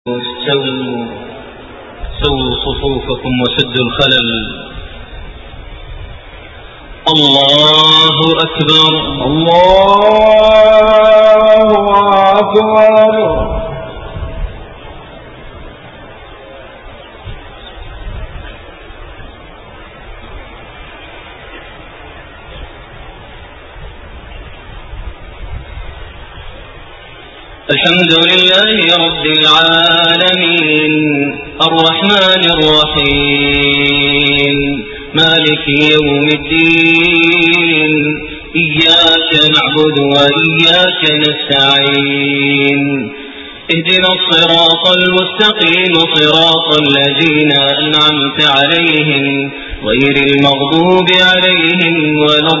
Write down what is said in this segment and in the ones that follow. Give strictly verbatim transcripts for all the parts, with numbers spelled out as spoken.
سووا سووا صفوفكم وسدوا الخلل. الله أكبر الله أكبر. الحمد لله رب العالمين الرحمن الرحيم مالك يوم الدين إياك نعبد وإياك نستعين اهدنا الصراط المستقيم صراط الذين أنعمت عليهم غير المغضوب عليهم ولا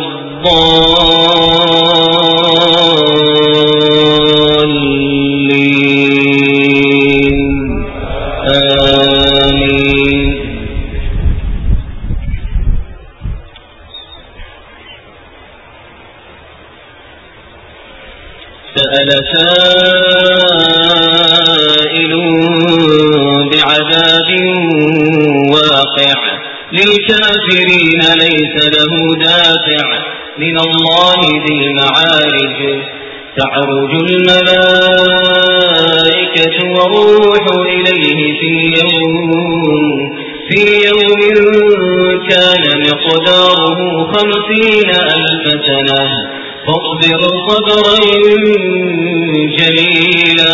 الضالين آمين. سأل سائل بعذاب واقع للكافرين ليس له دافع من الله ذي المعارج تعرج الملائكة والروح إليه في يوم في يوم كان مقداره خمسين ألف سنة فاصبر صبرا جميلا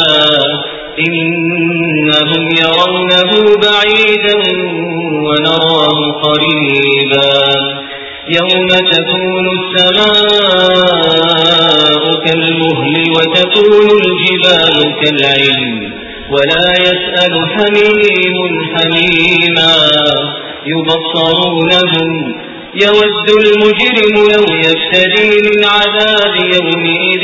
إنهم يرونه بعيدا ونراه قريبا يوم تكون السماء كالمهل وتكون الجبال كالعهن ولا يسأل حميم حميما يبصرونهم يود المجرم لو يفتدي من عذاب يومئذ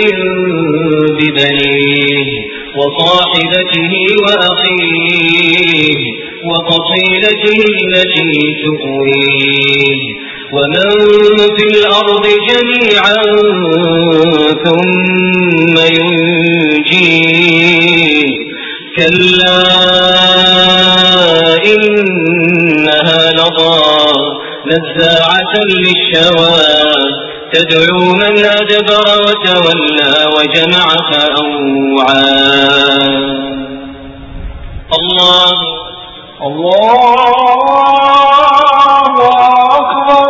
ببنيه وصاحبته وأخيه وفصيلته التي تؤويه ومن في الأرض جميعا ثم ينجيه كلا إنها لظى نزاعة للشوى تدعو من أدبر وتولى وجمع فأوعى. الله الله أكبر.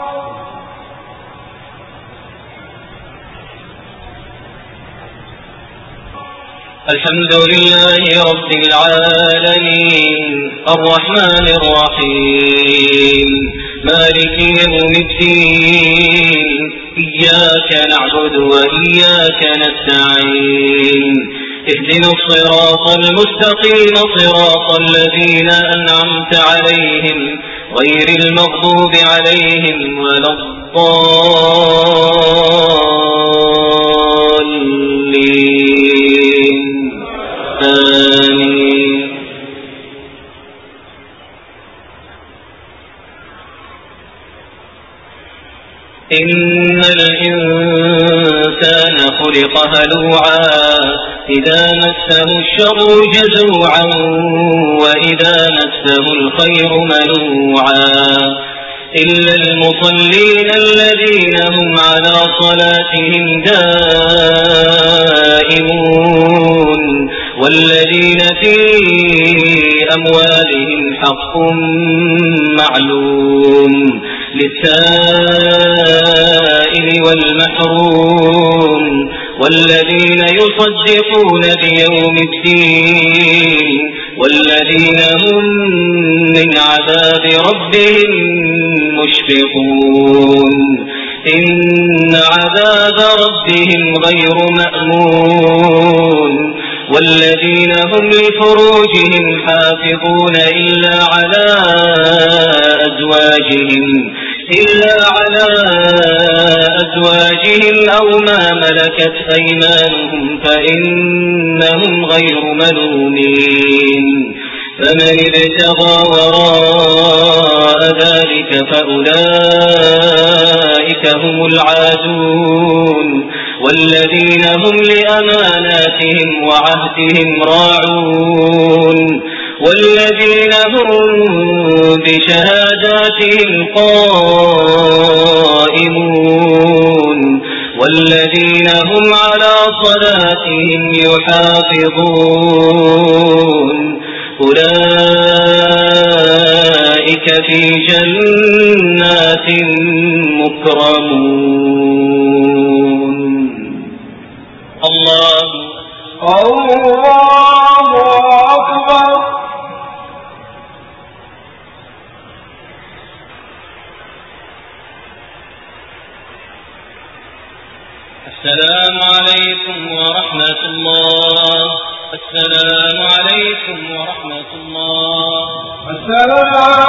الحمد لله رب العالمين الرحمن الرحيم مالك يوم الدين إياك نعبد وإياك نستعين اهدنا الصراط المستقيم صراط الذين أنعمت عليهم غير المغضوب عليهم ولا الضالين آمين. إن الإنسان خلق هلوعا إذا مسه الشر جزوعا وإذا مسه الخير منوعا إلا المصلين الذين هم على صلاتهم دائمون والذين في أموالهم حق معلوم للسائل والمحروم والذين يصدقون بيوم الدين والذين هم من عذاب ربهم مشفقون إن عذاب ربهم غير مأمون والذين هم لفروجهم حافظون إلا على أزواجهم إلا على أزواجهم أو ما ملكت أيمانهم فإنهم غير ملومين فمن ابتغى وراء ذلك فأولئك هم العادون والذين هم لأماناتهم وعهدهم راعون والذين هم بشهاداتهم قائمون والذين هم على صلاتهم يحافظون أولئك في جنات مكرمون. الله الله أكبر. السلام عليكم ورحمة الله. السلام عليكم ورحمة الله. السلام